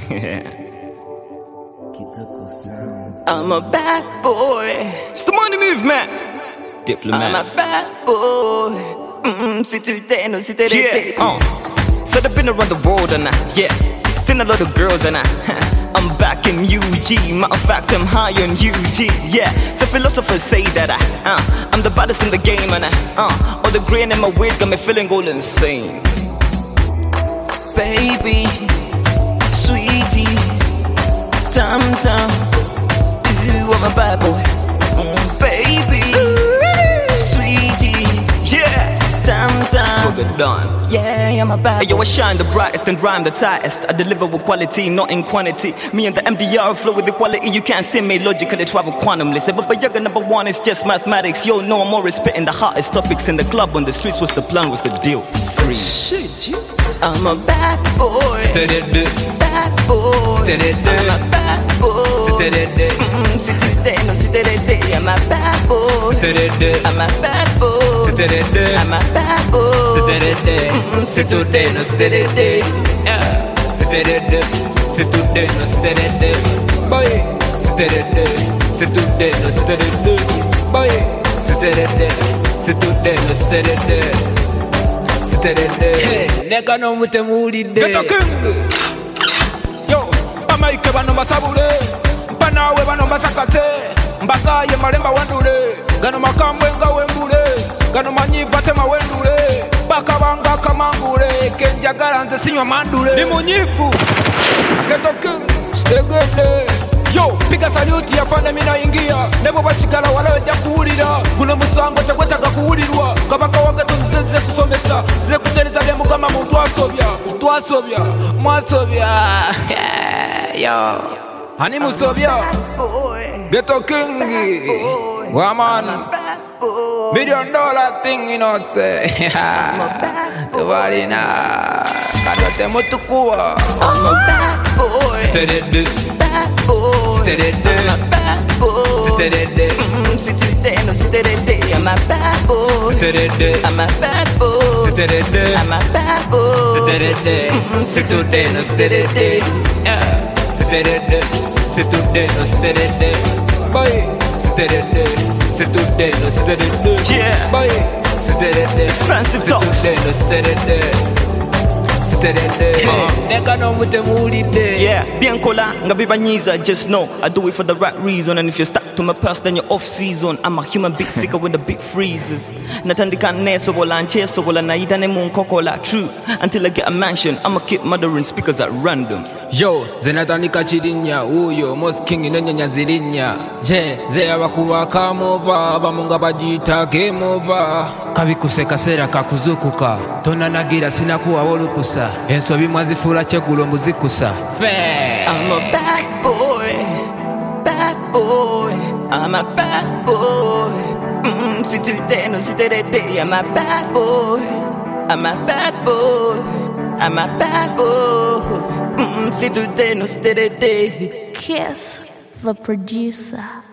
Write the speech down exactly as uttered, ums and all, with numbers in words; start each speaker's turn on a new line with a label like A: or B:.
A: I'm a bad boy.
B: It's the money movement. Diplomat.
A: I'm a bad boy. Mm-mm, si tu t'es, no, si t'es,
B: Yeah, uh. Said I've been around the world and I, yeah, seen a lot of girls and I, I'm back in U G. Matter of fact, I'm high on U G. Yeah, so philosophers say that I, uh, I'm the baddest in the game and I, uh, all the grain in my wig got me feeling all insane. Baby, sweetie, tam tam, ooh, I'm a bad boy. Mm, baby, sweetie, yeah, tam tam. Sugar done. Yeah, I'm a bad boy. Yo, I shine the brightest and rhyme the tightest. I deliver with quality, not in quantity. Me and the M D R flow with equality. You can't see me logically travel quantumly. Say, but but you're number one, it's just mathematics. Yo, no, I'm always spitting the hottest topics in the club on the streets. What's the plan? What's the deal? Free. Shit, you. I'm a bad boy. Bad boy. I'm a bad boy. Mm-mm, si tu t'es, no, si t'es, I'm a bad boy. I'm a bad boy. I'm a bad boy. Mm-mm, si tu t'es, no, si t'es, yeah.
C: Si tu t'es, si tu t'es, no, si t'es, boy. Si tu t'es, si tu t'es, no, si t'es, boy. Si tu t'es, si tu t'es, no, si t'es. Neka no mute mulide Geto King. Yo, bamaike bano basabule Mpanawe bano basakate Mbagaye malemba wandule Gano makambwe nga wembule Gano manyiva tema wendule Baka banga kamangule Kenjagala nze sinywa mandule Ni munyivu Geto King. Yo, piga saluti ya fane mina ingia Nebo bachigala wala weja kuulira Guno musango chagwetaga kuulirwa Kabaka wagato nze zile kusomesa Zile kuteleza bya mugama mtu asobya Mtu asobya, mwasobya Yo Hani musobya Geto King. Waman Million dollar thing, you know, say Tubali na Kanote mutukuwa
A: I'm a bad boy.
C: Steady
A: Bad boy.
C: Steady
A: I'm a bad boy.
C: Steady
A: Mm-mm, si tu t'es, no, si t'es, I'm a bad boy.
C: Steady
A: I'm a bad boy.
C: Steady
A: I'm a bad boy.
C: Steady
A: Mm-mm, si tu t'es, no, si t'es, yeah.
C: Steady Si tu t'es, no, steady boy. Steady Si tu t'es, no, steady
B: Yeah.
C: boy. Steady
B: Expensive
C: Si tu
B: talks.
C: t'es, no, steady Neka no mute mulide
B: Yeah, bien kola, nga bibanyiza, just know I do it for the right reason. And if you're stuck to my past, then you're off season. I'm a human big sicker with the big freezes. Natandika neso bola ancheso bola naida ne munkokola. True, until I get a mansion, I'ma keep murdering speakers at random.
C: Yo, zenatandika chirinya uyo Most King nenyanya zirinya Je, ze abakuwa kamova Bamunga bajita game over Kabikuse kasera kakuzukuka Tonanagira sinakuwa wolukusa Ensobi mwazifura chegulo muzikusa Fe
B: I'm a bad boy, bad boy. I'm a bad boy. Mm-mm, si tu t'es, no, si t'es, I'm a bad boy. I'm a bad boy. I'm a bad boy. Mm-mm, si tu t'es, no, si t'es.
D: Kiss the producer.